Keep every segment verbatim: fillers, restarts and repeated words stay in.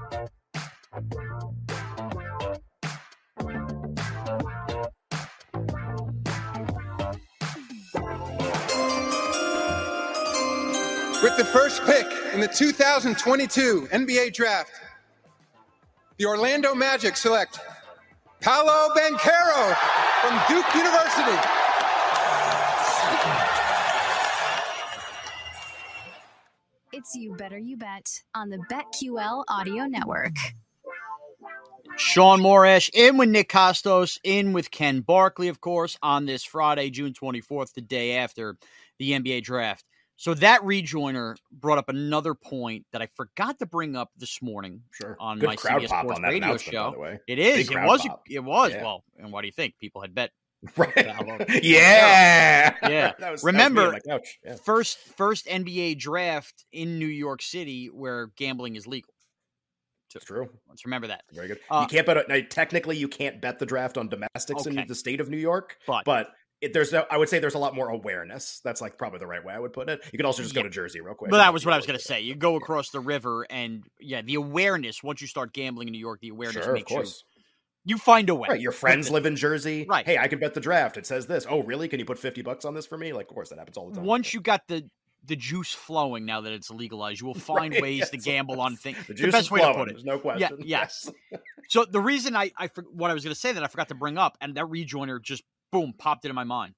With the first pick in the two thousand twenty-two N B A Draft, the Orlando Magic select Paolo Banchero from Duke University. It's You Better You Bet on the BetQL Audio Network. Sean Morash in with Nick Kostos, in with Ken Barkley, of course, on this Friday, June twenty-fourth, the day after the N B A Draft. So that rejoiner brought up another point that I forgot to bring up this morning sure. on Good my crowd C B S pop Sports on that radio announcement, show. by the way. It is. Big It was. pop. It was. Yeah. Well, and what do you think? People had bet. Right. yeah. Yeah. That was, Remember, that was me on my couch. Yeah. first first N B A draft in New York City where gambling is legal. It's true. Let's remember that. Very good. Uh, you can't bet. Now, technically, you can't bet the draft on domestics okay. in the state of New York, but, but it, there's no, I would say there's a lot more awareness. That's like probably the right way I would put it. You could also just yeah. go to Jersey real quick. But that was what I was going to say. You go across the river and yeah, the awareness, once you start gambling in New York, the awareness sure, makes of course. you, you find a way. Right. Your friends live in Jersey. Right. Hey, I can bet the draft. It says this. Oh, really? Can you put fifty bucks on this for me? Like, of course that happens all the time. Once you got the, the juice flowing now that it's legalized, you will find right, ways yes, to gamble on things. The, the juice best is way flowing, to put it. There's no question. Yeah, yes. So the reason I, I what I was going to say that I forgot to bring up, and that rejoiner just boom popped into my mind.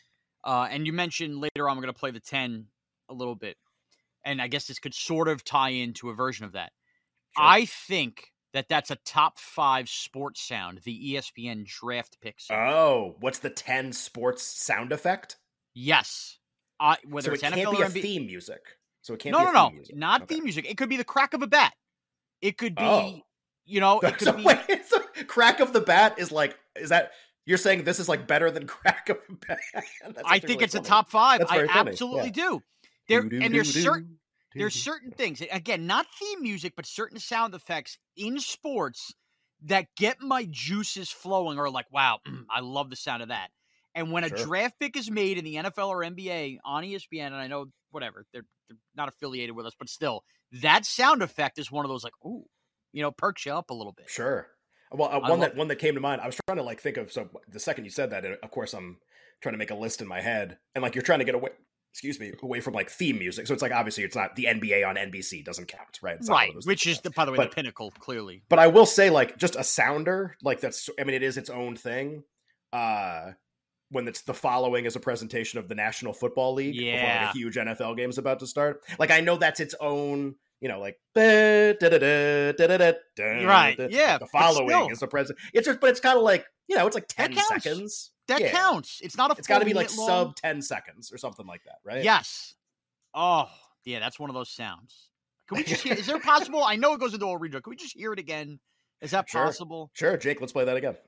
Uh, and you mentioned later on we're going to play the ten a little bit, and I guess this could sort of tie into a version of that. Sure. I think that that's a top five sports sound, the E S P N draft pick sound. Oh, what's the ten sports sound effect? Yes. Uh, whether so it's it N F L can't be or a N B A. theme music. So it can't no, be no, a no, theme music. not okay. theme music. It could be the crack of a bat. It could be, oh. you know, it could so be. Wait, so crack of the bat is like, is that, you're saying this is like better than crack of the bat? I think really it's funny. a top five. That's I funny. absolutely yeah. do. There do, do, and there's do, certain do, there's do. certain things, again, not theme music, but certain sound effects in sports that get my juices flowing, or like, wow, I love the sound of that. And when a Sure. draft pick is made in the N F L or N B A on E S P N, and I know whatever, they're, they're not affiliated with us, but still, that sound effect is one of those like, ooh, you know, perks you up a little bit. Sure. Well, uh, one love that one that came to mind. I was trying to like think of. So the second you said that, of course, I'm trying to make a list in my head, and like you're trying to get away. Excuse me, away from like theme music. So it's like obviously it's not the N B A on N B C doesn't count, right? It's right, which is the, by the way but, the pinnacle, clearly. But I will say, like, just a sounder, like that's. I mean, it is its own thing. Uh when it's the following is a presentation of the National Football League, yeah, before like a huge N F L game is about to start. Like I know that's its own. You know, like right, yeah. The following is the present. It's just, but it's kind of like you know, it's like ten that seconds. That yeah. counts. It's not a. It's got to be like long. sub ten seconds or something like that, right? Yes. Oh, yeah. That's one of those sounds. Can we just hear? Is there possible? I know it goes into a redraw. Can we just hear it again? Is that sure. possible? Sure, Jake. Let's play that again.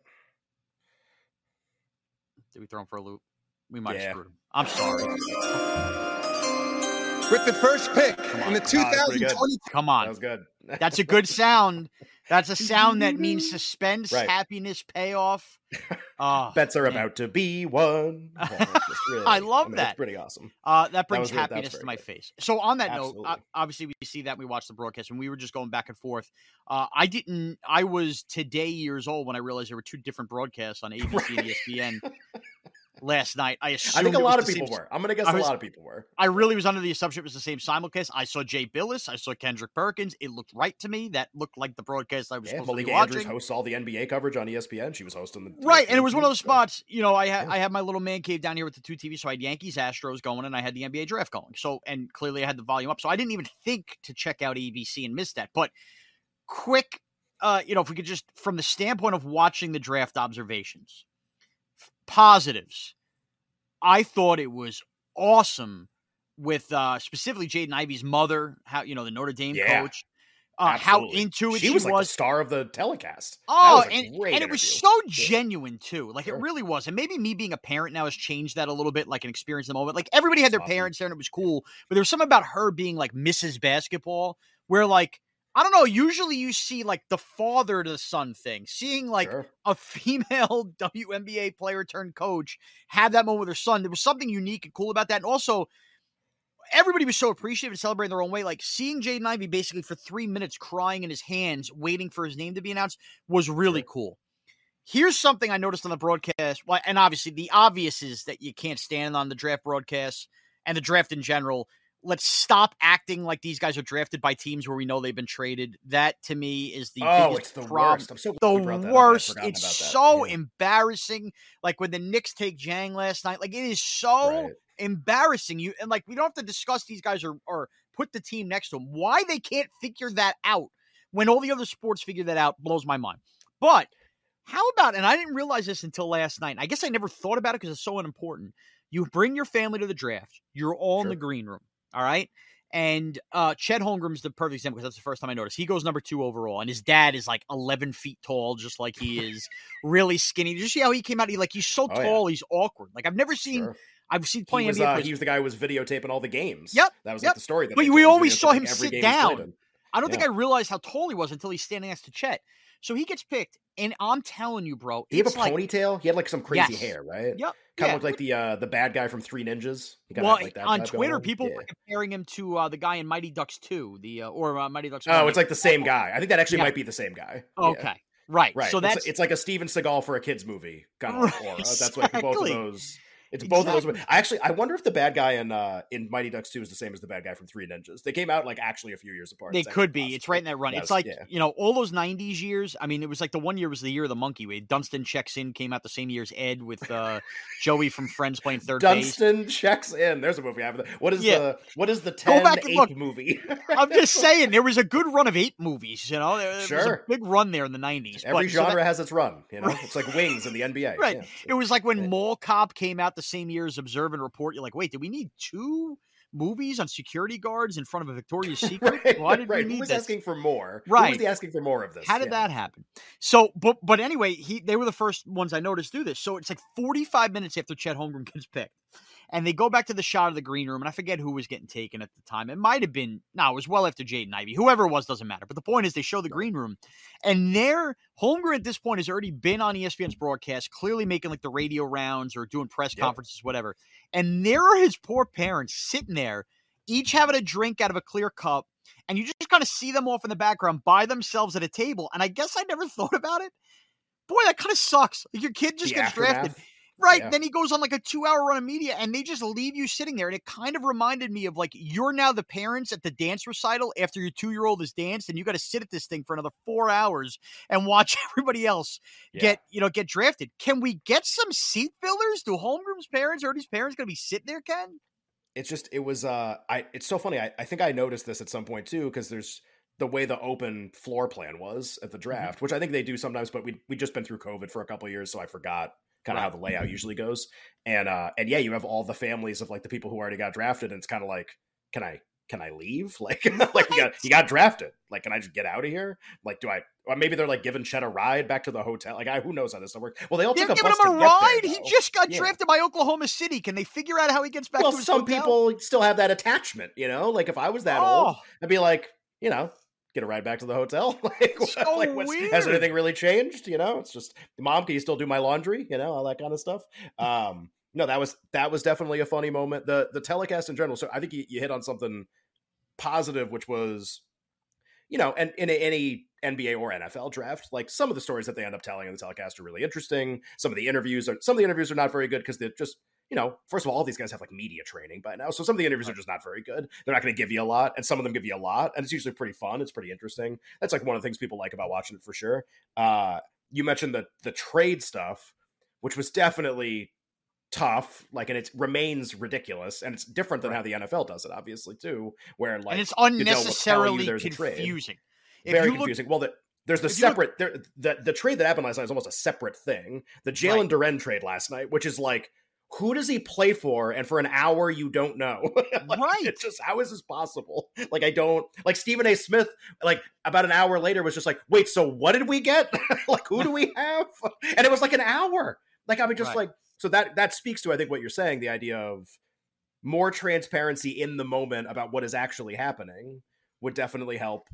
Did we throw him for a loop? We might yeah. have screwed him. I'm sorry. With the first pick in the two thousand twenty. Oh, Come on. That was good. That's a good sound. That's a sound that means suspense, right. happiness, payoff. Oh, Bets are man. about to be won. Really, I love I mean, that. That's pretty awesome. Uh, that brings that was, happiness to my good. face. So on that Absolutely. note, obviously we see that we watched the broadcast and we were just going back and forth. Uh, I didn't. I was today years old when I realized there were two different broadcasts on A B C right. and E S P N. Last night, I assumed I think a lot of the people same, were. I'm going to guess was, a lot of people were. I really was under the assumption it was the same simulcast. I saw Jay Billis. I saw Kendrick Perkins. It looked right to me. That looked like the broadcast I was yeah, supposed Malika to be watching. Andrews hosts all the N B A coverage on E S P N. She was hosting the right, and it was one of those so. spots. You know, I had yeah. I had my little man cave down here with the two T Vs, so I had Yankees Astros going, and I had the N B A draft going. So, and clearly I had the volume up, so I didn't even think to check out A B C and miss that. But quick, uh, you know, if we could just from the standpoint of watching the draft observations, positives. I thought it was awesome with uh, specifically Jaden Ivey's mother, how you know the Notre Dame yeah, coach, uh, how into it she, she was. Like was. the star of the telecast. Oh, and, and, and it was so genuine too. Like sure. it really was. And maybe me being a parent now has changed that a little bit, like an experience in the moment. Like everybody had their awesome. parents there and it was cool, but there was something about her being like Missus Basketball, where like. I don't know. Usually you see like the father to son thing, seeing like sure. a female W N B A player turned coach have that moment with her son. There was something unique and cool about that. And also everybody was so appreciative and celebrating their own way. Like seeing Jaden Ivey basically for three minutes crying in his hands, waiting for his name to be announced was really Sure. cool. Here's something I noticed on the broadcast. Well, and obviously the obvious is that you can't stand on the draft broadcasts and the draft in general. Let's stop acting like these guys are drafted by teams where we know they've been traded. That to me is the Oh, biggest it's the problem. worst. I'm so glad you brought The that up. I'd worst. forgotten It's about that. so Yeah. embarrassing. Like when the Knicks take Jang last night, like it is so Right. embarrassing. You and like we don't have to discuss these guys or or put the team next to them. Why they can't figure that out when all the other sports figure that out blows my mind. But how about, and I didn't realize this until last night. I guess I never thought about it because it's so unimportant. You bring your family to the draft. You're all in Sure. the green room. All right. And uh, Chet Holmgren's the perfect example because that's the first time I noticed. He goes number two overall, and his dad is like eleven feet tall, just like he is, really skinny. Did you see how he came out? He like he's so Oh, yeah. tall, he's awkward. Like I've never seen. Sure. I've seen He plenty was, of N B A uh, players. he was the guy who was videotaping all the games. Yep, That was yep. like the story. That But they we told. He always saw videotaping him every sit game he's played down. in. I don't think Yeah. I realized how tall he was until he's standing next to Chet. So he gets picked, and I'm telling you, bro, Did he have a it's like, ponytail? He had like some crazy Yes. hair, right? Yep. Kind of yeah. looked like the uh, the bad guy from Three Ninjas. He kinda Well, had, like, that on vibe going Twitter, on. people Yeah. were comparing him to uh, the guy in Mighty Ducks two, the uh, or uh, Mighty Ducks. Oh, one. it's like the same guy. I think that actually Yeah. might be the same guy. Yeah. Okay, right. Right. So It's- that's it's, like a Steven Seagal for a kids movie kind of Right, aura. That's like both of exactly. those. It's both of Exactly. those. I actually, I wonder if the bad guy in uh, in Mighty Ducks two is the same as the bad guy from Three Ninjas. They came out like actually a few years apart. They It's could actually be. It's possible. right in that run. Yes, It's like, yeah. you know, all those nineties years. I mean, it was like the one year was the year of the monkey. Where Dunstan Checks In came out the same year as Ed with uh, Joey from Friends playing third base. Dunstan Checks In. There's a movie I have. What is Yeah. the what is the Go ten back and ape look. movie? I'm just saying, there was a good run of ape movies, you know? There, there was a Sure. big run there in the nineties. Every but, so genre that- has its run. You know, it's like Wings in the N B A. Right. Yeah. It was like when Yeah. Mall Cop came out the same year as Observe and Report. You're like, wait, did we need two movies on security guards in front of a Victoria's Secret? Right, Why did right. we Who need was this? asking for more? Who Right. was the asking for more of this? How did Yeah. that happen? So, but but anyway, he they were the first ones I noticed do this. So it's like forty-five minutes after Chet Holmgren gets picked, and they go back to the shot of the green room, and I forget who was getting taken at the time. It might have been no, it was well after Jaden Ivey. Whoever it was doesn't matter. But the point is, they show the green room, and there Holmgren at this point has already been on E S P N's broadcast, clearly making like the radio rounds or doing press Yep. conferences, whatever. And there are his poor parents sitting there, each having a drink out of a clear cup. And you just kind of see them off in the background by themselves at a table. And I guess I never thought about it. Boy, that kind of sucks. Like your kid just The gets drafted. aftermath? Right. Yeah. Then he goes on like a two hour run of media and they just leave you sitting there. And it kind of reminded me of like, you're now the parents at the dance recital after your two year old has danced and you got to sit at this thing for another four hours and watch everybody else Yeah. get, you know, get drafted. Can we get some seat fillers? Do Holmgren's parents or these parents going to be sitting there, Ken? It's just it was uh I it's so funny. I, I think I noticed this at some point too, because there's the way the open floor plan was at the draft, Mm-hmm. which I think they do sometimes, but we we just been through COVID for a couple of years, so I forgot kind of Right. how the layout usually goes. And uh and yeah, you have all the families of like the people who already got drafted, and it's kind of like, can I can I leave? Like, like you got you got drafted. Like, can I just get out of here? Like, do I? Or maybe they're like giving Chet a ride back to the hotel. Like, I who knows how this stuff works. Well, they all They're took a giving bus him a to get there, ride. He though. just got Yeah. drafted by Oklahoma City. Can they figure out how he gets back Well, to his some hotel? people still have that attachment, you know. Like if I was that old, Oh. I'd be like, you know, get a ride back to the hotel. like, what- So like what's, has weird. anything really changed? You know, it's just, Mom, can you still do my laundry? You know, all that kind of stuff. Um, no, that was that was definitely a funny moment. The the telecast in general. So I think you, you hit on something positive, which was, you know, and in any N B A or N F L draft, like some of the stories that they end up telling in the telecast are really interesting. Some of the interviews are some of the interviews are not very good because they're just, you know, first of all, all these guys have like media training by now. So some of the interviews are just not very good. They're not going to give you a lot. And some of them give you a lot. And it's usually pretty fun. It's pretty interesting. That's like one of the things people like about watching it for sure. Uh, you mentioned the the trade stuff, which was definitely tough. Like, and it remains ridiculous. And it's different than how the N F L does it, obviously, too, where like, and it's Goodell will tell you unnecessarily there's a trade. confusing. If Very you look- confusing. Well, the, there's the if you look- separate there, the the trade that happened last night is almost a separate thing. The Jalen Right. Duren trade last night, which is like, who does he play for? And for an hour, you don't know. Like, Right. It's just, how is this possible? Like, I don't like Stephen A. Smith. Like about an hour later, was just like, wait, so what did we get? Like, who do we have? And it was like an hour. Like, I mean, just Right. like, so that that speaks to, I think, what you're saying, the idea of more transparency in the moment about what is actually happening would definitely help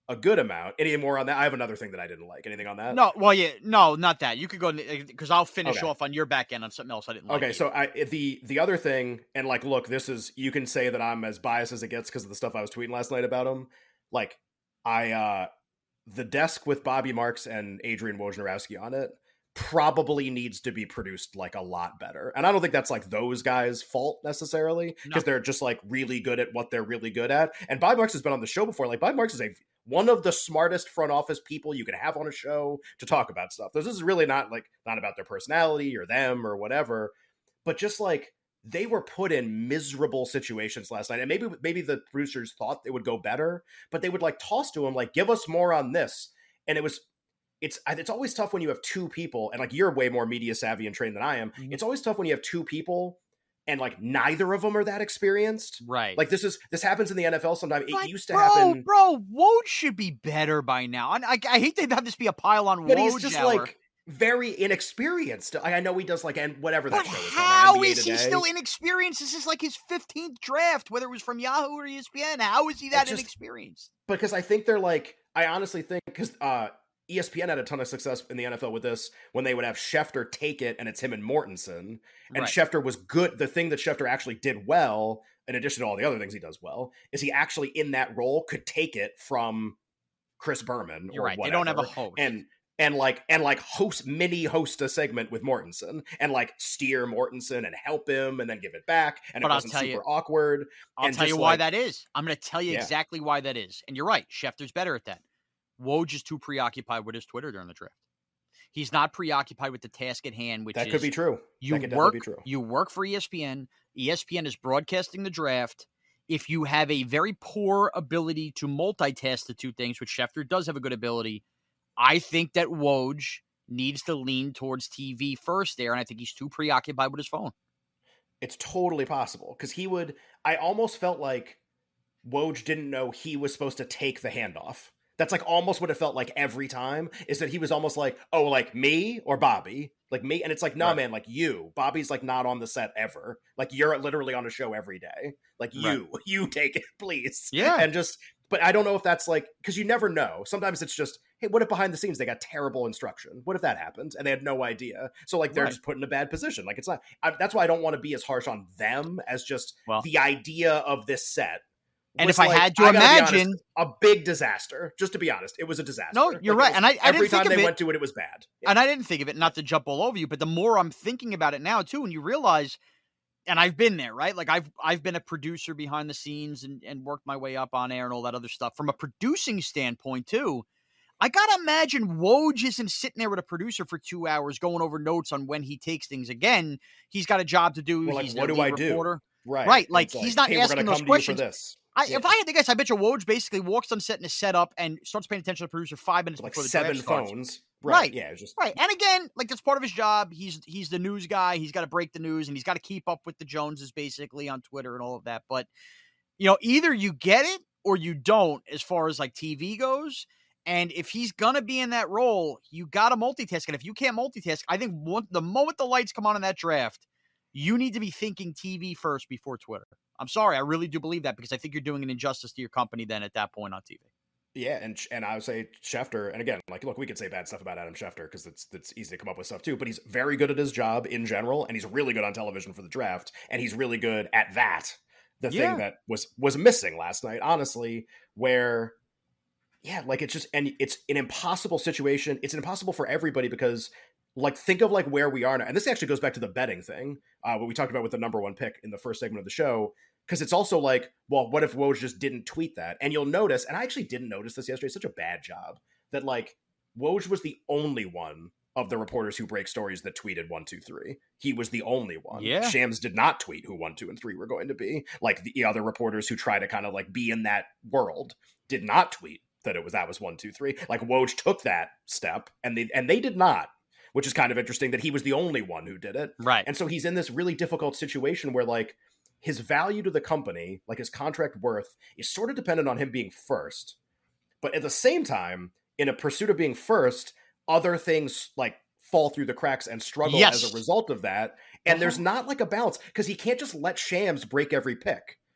a good amount. Any more on that? I have another thing that I didn't like. Anything on that? No, well, yeah, no, not that. You could go because I'll finish Okay. off on your back end on something else I didn't like. Okay, either. so I the the other thing, and like, look, this is you can say that I'm as biased as it gets because of the stuff I was tweeting last night about him. Like, I uh the desk with Bobby Marks and Adrian Wojnarowski on it probably needs to be produced like a lot better. And I don't think that's like those guys' fault necessarily because No. they're just like really good at what they're really good at. And Bobby Marks has been on the show before. Like, Bobby Marks is a one of the smartest front office people you can have on a show to talk about stuff. This is really not like not about their personality or them or whatever, but just like they were put in miserable situations last night. And maybe maybe the producers thought it would go better, but they would like toss to him like, give us more on this. And it was it's it's always tough when you have two people, and like you're way more media savvy and trained than I am. Mhm. It's always tough when you have two people and like neither of them are that experienced. Right. Like this is this happens in the N F L sometimes. It Like, used to bro, happen. Bro, Woj should be better by now. I, I, I hate to have this be a pile on But Woj he's just hour. like very inexperienced. Like, I know he does like and whatever that But show is. how called, N B A is he Today. still inexperienced? This is like his fifteenth draft, whether it was from Yahoo or E S P N. How is he that It's just- inexperienced? Because I think they're like, I honestly think because uh, E S P N had a ton of success in the N F L with this when they would have Schefter take it and it's him and Mortensen. And Right. Schefter was good. The thing that Schefter actually did well, in addition to all the other things he does well, is he actually in that role could take it from Chris Berman You're or right. whatever. They don't have a host. And and like and like host mini host a segment with Mortensen and like steer Mortensen and help him and then give it back. And But it I'll wasn't tell super you- awkward. I'll and tell you just, why like- that is. I'm going to tell you Yeah. exactly why that is. And you're right. Schefter's better at that. Woj is too preoccupied with his Twitter during the draft. He's not preoccupied with the task at hand, which That is could be true. you that could work. definitely be true. You work for E S P N. E S P N is broadcasting the draft. If you have a very poor ability to multitask the two things, which Schefter does have a good ability, I think that Woj needs to lean towards T V first there, and I think he's too preoccupied with his phone. It's totally possible because he would. I almost felt like Woj didn't know he was supposed to take the handoff. That's like almost what it felt like every time is that he was almost like, oh, like me or Bobby, like me. And it's like, no, Right. man, like you. Bobby's like not on the set ever. Like you're literally on a show every day. Like you, you take it, please. Yeah. And just, but I don't know if that's like, because you never know. Sometimes it's just, hey, what if behind the scenes they got terrible instruction? What if that happened and they had no idea? So like they're Right. just put in a bad position. Like it's not, I, that's why I don't want to be as harsh on them as just Well- the idea of this set. And was if I like, had to I gotta be honest, imagine- a big disaster. Just to be honest, it was a disaster. No, Like, you're it right. was- And I- I didn't every think time of they it- went to it, it was bad. Yeah. And I didn't think of it, not to jump all over you, but the more I'm thinking about it now too, and you realize, and I've been there, right? Like I've I've been a producer behind the scenes and, and worked my way up on air and all that other stuff. From a producing standpoint too, I gotta imagine Woj isn't sitting there with a producer for two hours going over notes on when he takes things. Again, he's got a job to do. Well, like, he's what their do I lead do? reporter. Right. Right, like, It's he's not hey, we're asking gonna those come to you questions. for this. I, Yeah. If I had to guess, I bet you Woj basically walks on set in a setup and starts paying attention to the producer five minutes Like before the seven draft starts. phones. Right. Yeah. It's just Right. And again, like that's part of his job. He's he's the news guy. He's got to break the news and he's got to keep up with the Joneses basically on Twitter and all of that. But you know, either you get it or you don't as far as like T V goes. And if he's gonna be in that role, you gotta multitask. And if you can't multitask, I think one, the moment the lights come on in that draft, you need to be thinking T V first before Twitter. I'm sorry, I really do believe that because I think you're doing an injustice to your company then at that point on T V. Yeah, and and I would say Schefter, and again, like, look, we could say bad stuff about Adam Schefter because it's it's easy to come up with stuff too, but he's very good at his job in general, and he's really good on television for the draft, and he's really good at that. The Yeah. thing that was was missing last night, honestly, where, yeah, like it's just, and it's an impossible situation. It's impossible for everybody because, like, think of like where we are now, and this actually goes back to the betting thing, uh, what we talked about with the number one pick in the first segment of the show. Because it's also like, well, what if Woj just didn't tweet that? And you'll notice, and I actually didn't notice this yesterday, it's such a bad job, that like Woj was the only one of the reporters who break stories that tweeted one, two, three. He was the only one. Yeah. Shams did not tweet who one, two, and three were going to be. Like the other reporters who try to kind of like be in that world did not tweet that it was that was one, two, three. Like Woj took that step and they and they did not, which is kind of interesting that he was the only one who did it. Right. And so he's in this really difficult situation where like his value to the company, like his contract worth, is sort of dependent on him being first. But at the same time, in a pursuit of being first, other things like fall through the cracks and struggle Yes. as a result of that. And Uh-huh. there's not like a balance because he can't just let Shams break every pick.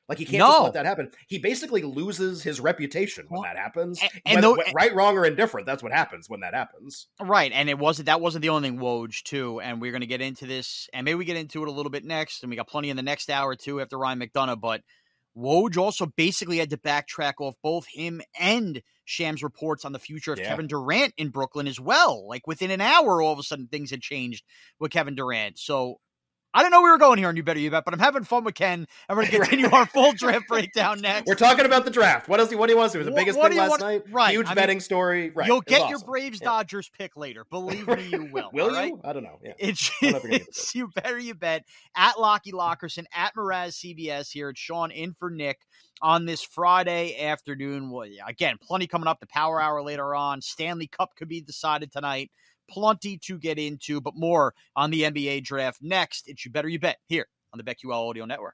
Like, he can't No. just let that happen. He basically loses his reputation when that happens. And, and Whether- though, right, wrong, or indifferent, that's what happens when that happens. Right, and it wasn't that wasn't the only thing, Woj, too, and we're going to get into this, and maybe we get into it a little bit next, and we got plenty in the next hour, too, after Ryan McDonough, but Woj also basically had to backtrack off both him and Shams' reports on the future of Yeah. Kevin Durant in Brooklyn as well. Like, within an hour, all of a sudden, things had changed with Kevin Durant, so I don't know where we were going here on You Better You Bet, but I'm having fun with Ken, and we're going to continue our full draft breakdown next. We're talking about the draft. What else? Do, what do you want to do? It was the What- biggest what thing do you last want- night. right, Huge I mean, betting story. Right. You'll It get was your awesome. Braves Yeah. Dodgers pick later. Believe me, you will. Will all you? right? I don't know. Yeah. It's, I'm never gonna get it's You Better You Bet at Lockie Lockerson, at Mraz C B S here. It's Sean in for Nick on this Friday afternoon. Well, yeah, again, plenty coming up. The Power Hour later on. Stanley Cup could be decided tonight. Plenty to get into, but more on the N B A draft next. It's You Better You Bet here on the BetQL Audio Network.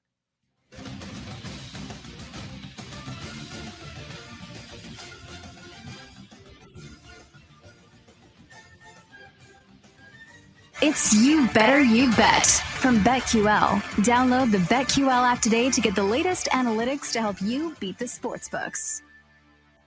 It's You Better You Bet from BetQL. Download the BetQL app today to get the latest analytics to help you beat the sportsbooks.